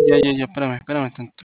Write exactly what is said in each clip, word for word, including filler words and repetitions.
Ya, ya, ya, espérame, espérame tanto.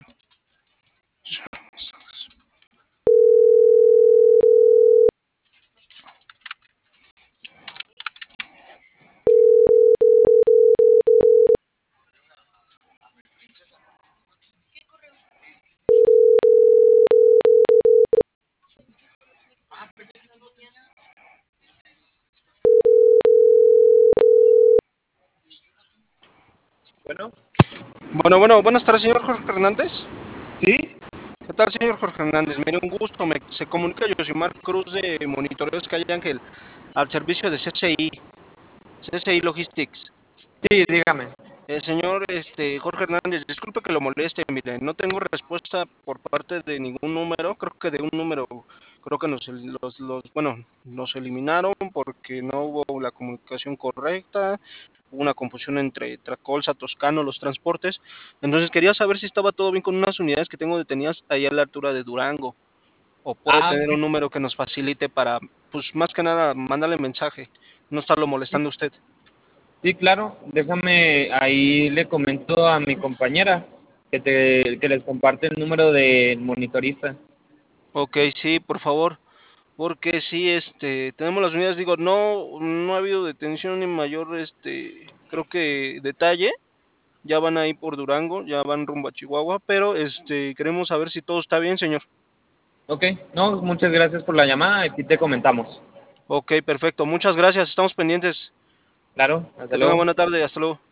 Bueno, Bueno, bueno, buenas tardes, señor Jorge Hernández. sí, ¿Qué tal, señor Jorge Hernández? Mire, un gusto. Me, se comunica Yosimar Cruz de Monitoreo Sky Ángel al servicio de C C I, C C I Logistics. sí, dígame. Eh, señor este, Jorge Hernández, disculpe que lo moleste, mire, no tengo respuesta por parte de ningún número, creo que de un número, creo que nos, los, los, bueno, nos eliminaron porque no hubo la comunicación correcta, hubo una confusión entre Tracolsa, Toscano, los transportes, entonces quería saber si estaba todo bien con unas unidades que tengo detenidas ahí a la altura de Durango, o puede Ah, tener un ok. número que nos facilite para, pues más que nada, mandarle mensaje, no estarlo Sí, molestando a usted. sí, claro. Déjame, ahí le comento a mi compañera que, te, que les comparte el número del monitorista. Ok, sí, por favor. Porque sí, este, tenemos las unidades, digo, no, no ha habido detención ni mayor, este, creo que detalle, ya van ahí por Durango, ya van rumbo a Chihuahua, pero este, queremos saber si todo está bien, señor. Ok, no, muchas gracias por la llamada. Aquí te comentamos. Ok, perfecto, muchas gracias, estamos pendientes. Claro, hasta Que tenga luego. buena tarde, hasta luego.